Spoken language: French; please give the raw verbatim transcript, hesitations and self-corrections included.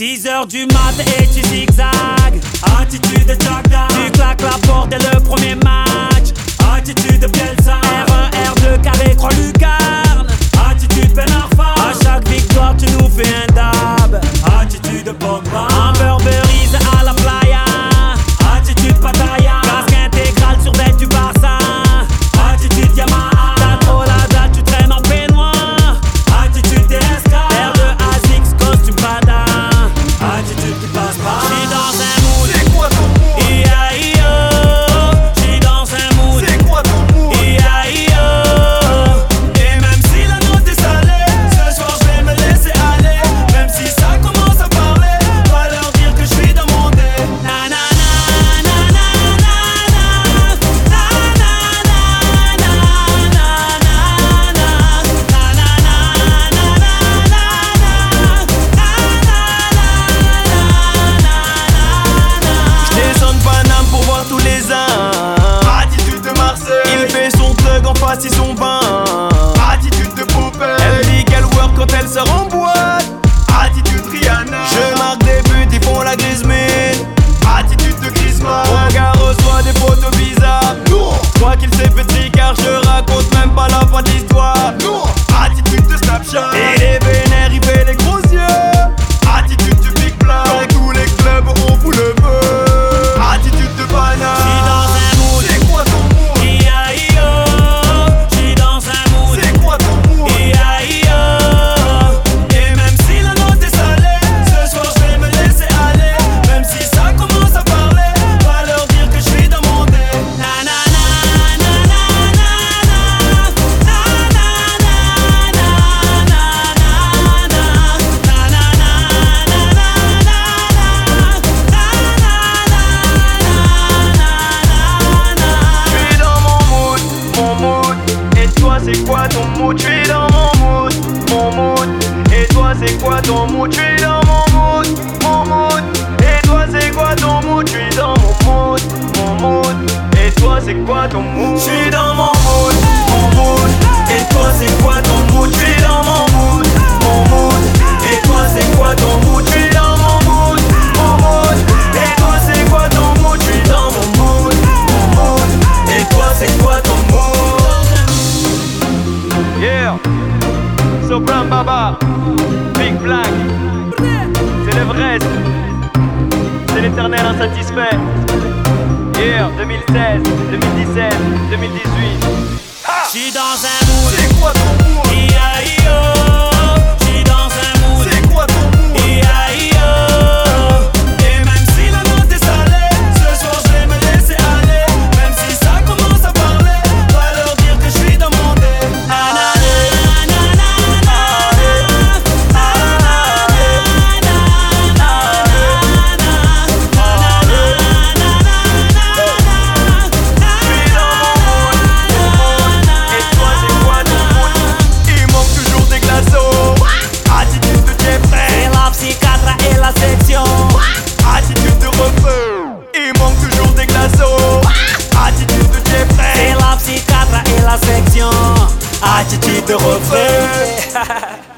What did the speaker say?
six heures du mat et tu zigzags. Attitude de Jagda. Tu claques la porte dès le premier match. Attitude de Bielsa. R un, R deux, carré, croix, lucarne. Attitude Ben Arfa. À chaque victoire tu nous fais un dab. Attitude de Pogba. En Burberry's à la playa. Attitude Pattaya. Casque intégral sur bête du Barça. Attitude Yamaha. T'as trop la date, tu traînes en peignoir. Attitude D S K. R deux Asics, costume Prada. Attitude qui passe pas. J'suis dans un mood. C'est quoi ton mood? I A I O. J'suis dans un mood. C'est quoi ton mood? I A I O. Et même si la note est salée, ce soir j'vais me laisser aller. Même si ça commence à parler, va leur dire que j'suis dans mon dé. Na na na na na na na. Na na na na na na na. Na na na na na na. J'descends de Paname pour voir tous les uns. Attitude de Marseille. Il fait son thug en face, ils sont bains. Attitude de Popeye. Elle dit qu'elle work quand elle sort en boîte. Attitude Rihanna. Je marque des buts, ils font la grise mine. Attitude de Griezmann. Mon gars reçoit des photos bizarres. Je crois qu'il s'est fait tricard, je raconte même pas la fin de l'histoire. Attitude de Snapchat. Il est vénère, il fait les gros yeux. Attitude du Big Black. Dans tous les clubs on fout le feu. Attitude de Banane. J'suis dans un mood. C'est quoi ton mood? I A I O. J'suis dans un mood. C'est quoi ton mood? I A I O. Et même si la note est salée, ce soir j'vais me laisser aller. Même si ça commence à parler, va leur dire que j'suis dans mon dé. Na na na na na na na. Na na na na na na na. Na na na na na na na. J'suis dans mon mood, mon mood. Et toi c'est quoi ton mood? J'suis dans mon mood, mon mood. Et toi c'est quoi ton mood? J'suis dans mon mood, mon mood. Et toi c'est quoi ton mood? J'suis dans mon mood, mon mood. Et toi c'est quoi ton mood? J'suis dans mon mood, mon mood. Et toi c'est quoi ton mood? J'suis dans mon mood, mon mood. Et toi c'est quoi ton mood? J'suis dans mon mood, mon mood. Et toi c'est quoi ton mood? J'suis dans mon mood, mon mood. Et toi c'est quoi ton mood? Yeah, Sopran Baba, Big Black. C'est l'Everest, c'est l'éternel insatisfait. Yeah, deux mille seize, deux mille dix-sept, deux mille dix-huit. J'suis dans un mood. C'est quoi ton mood? I A I O. J'suis dans un mood. C'est quoi ton mood? I A I O. Et même si la note est salée, ce soir j'vais me laisser aller. Même si ça commence à parler, va leur dire que j'suis dans mon dé. Na na na na na na. Na na na na na na. Na na na na na. J'suis dans mon mood, mon mood. Et toi c'est quoi ton mood? Il manque toujours des glaçons. Attitude de Jeffrey. C'est la psychiatre et la section. Attitude de refeu. Il manque toujours des glaçons. Attitude de Jeffrey. C'est la psychiatre et la section. Attitude de refrain.